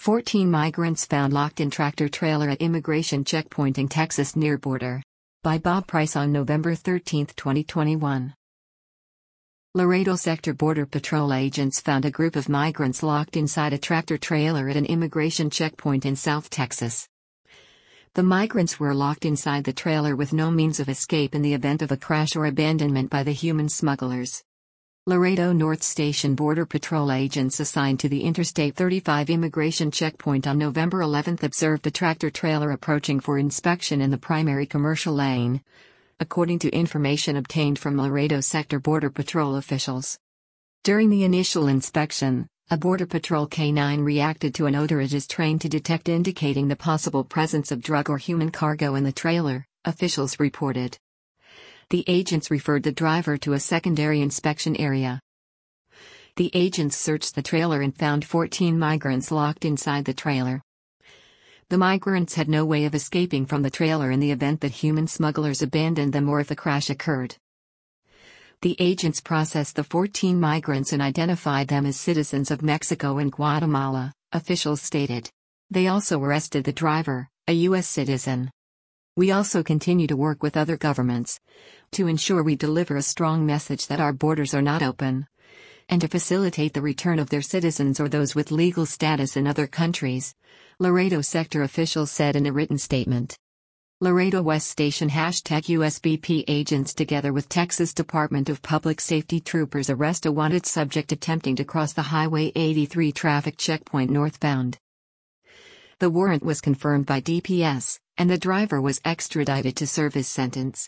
14 migrants found locked in tractor-trailer at immigration checkpoint in Texas near border. By Bob Price on November 13, 2021. Laredo Sector Border Patrol agents found a group of migrants locked inside a tractor-trailer at an immigration checkpoint in South Texas. The migrants were locked inside the trailer with no means of escape in the event of a crash or abandonment by the human smugglers. Laredo North Station Border Patrol agents assigned to the Interstate 35 immigration checkpoint on November 11 observed a tractor-trailer approaching for inspection in the primary commercial lane, according to information obtained from Laredo Sector Border Patrol officials. During the initial inspection, a Border Patrol K-9 reacted to an odor it is trained to detect, indicating the possible presence of drug or human cargo in the trailer, officials reported. The agents referred the driver to a secondary inspection area. The agents searched the trailer and found 14 migrants locked inside the trailer. The migrants had no way of escaping from the trailer in the event that human smugglers abandoned them or if a crash occurred. The agents processed the 14 migrants and identified them as citizens of Mexico and Guatemala, officials stated. They also arrested the driver, a U.S. citizen. We also continue to work with other governments to ensure we deliver a strong message that our borders are not open, and to facilitate the return of their citizens or those with legal status in other countries, Laredo Sector officials said in a written statement. Laredo West Station #USBP agents together with Texas Department of Public Safety troopers arrest a wanted subject attempting to cross the Highway 83 traffic checkpoint northbound. The warrant was confirmed by DPS, and the driver was extradited to serve his sentence.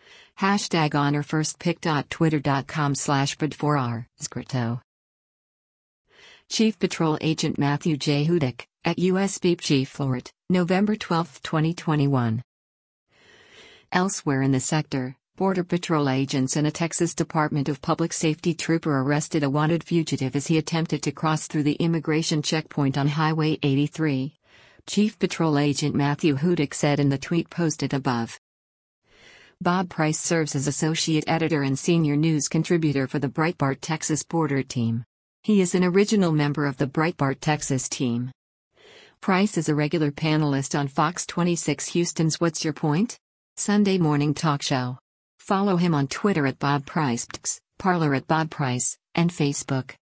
#honorfirstpick.twitter.com/bud4r, Scripto. Chief Patrol Agent Matthew J. Hudick, at USB Chief Fort, November 12, 2021. Elsewhere in the sector, Border Patrol agents and a Texas Department of Public Safety trooper arrested a wanted fugitive as he attempted to cross through the immigration checkpoint on Highway 83. Chief Patrol Agent Matthew Hudick said in the tweet posted above. Bob Price serves as Associate Editor and Senior News Contributor for the Breitbart Texas Border Team. He is an original member of the Breitbart Texas team. Price is a regular panelist on Fox 26 Houston's What's Your Point? Sunday morning talk show. Follow him on Twitter at Bob Price, Parler at Bob Price, and Facebook.